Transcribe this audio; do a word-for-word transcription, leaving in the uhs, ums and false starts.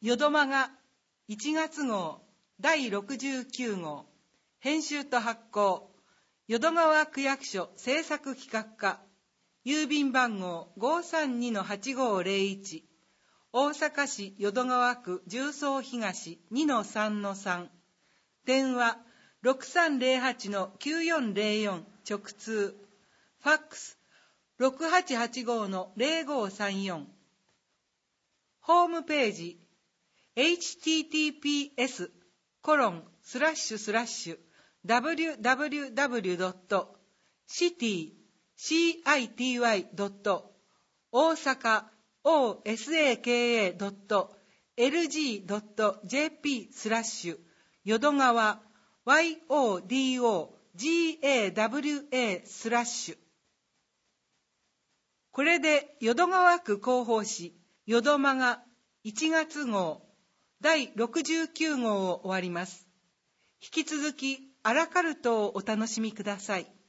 よどまがいちがつ号だいろくじゅうきゅう号、編集と発行、淀川区役所制作企画課、郵便番号 ごーさんにのはちごーぜろいち、大阪市淀川区十三東 にのさんのさん、電話 ろくさんぜろはちのきゅうよんぜろよん 直通、ファックス ろくはちはちごのぜろごさんよん、ホームページ エイチティーティーピーエスコロンスラッシュスラッシュダブリューダブリューダブリュードットシティシーアイティーワイドット大阪オーエスエーケーエードットエルジードットジェーピースラッシュ淀川 ワイオーディーオージーエーダブリューエー スラッシュ。これで淀川区広報誌よどまがいちがつ号だいろくじゅうきゅう号を終わります。引き続きアラカルトをお楽しみください。